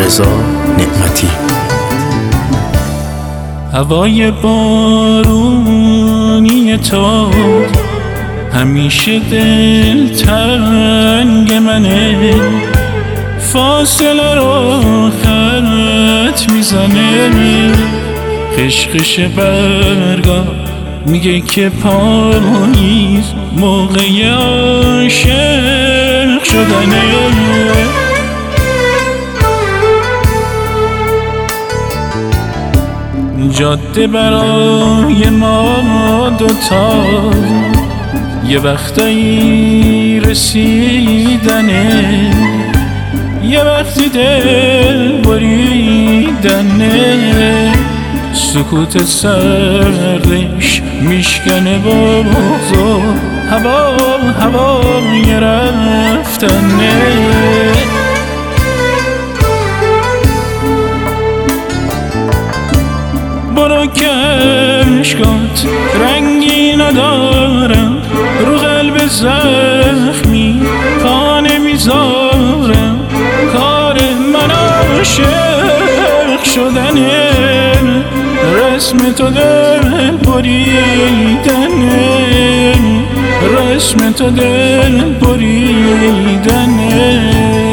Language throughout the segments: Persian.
رضا نعمتی. هوای بارونی تو همیشه دلتنگ منه، فاصله رو خط میزنه، خشخش برگا میگه که پاییز موقع عاشق شدنه. جاده برای ما دوتا یه وقتایی رسیدنه، یه وقتی دل بریدنه، سکوت سردش میشکنه بازو هوای رفتنه. برو که عشقات رنگی ندارم، رو قلب زخمی خانه میذارم، کار من عاشق شدنه، رسم تو دل بریدنه، رسم تو دل بریدنه.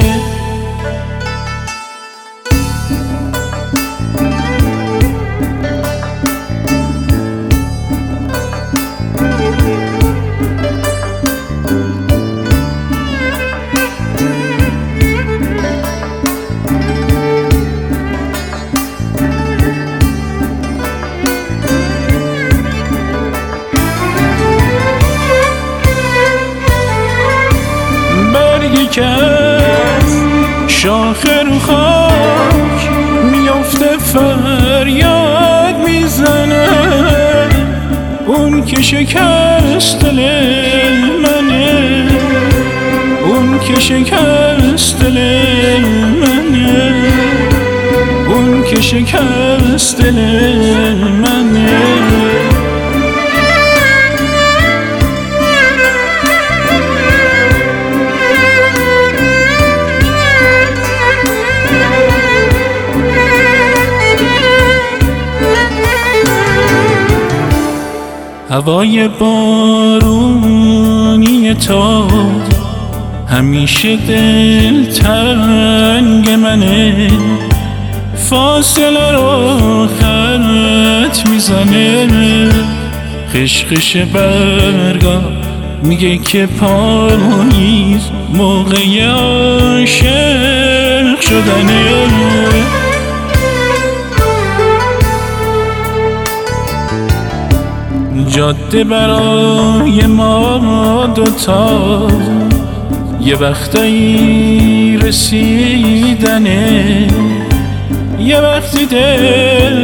که شاخ رو خاک میافته فریاد میزنه، اون که شکست دل منه، اون که شکست دل منه، اون که شکست دل منه. هوای بارونی تو همیشه دلتنگ منه، فاصله رو خط میزنه، خشخش برگا میگه که پاییز موقع عاشق شدنه. جاده برای ما دوتا یه وقتایی رسیدنه، یه وقتی دل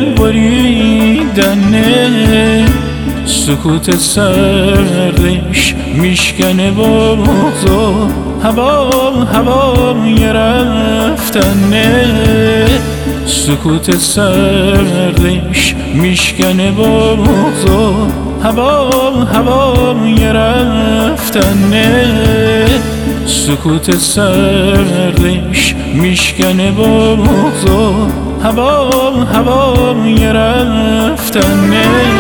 بریدنه، سکوت سردش میشکنه بازو هوای رفتنه، سکوت سردش میشکنه بازو هوای رفتنه، سکوت سردش میشکنه بازو هوای رفتنه.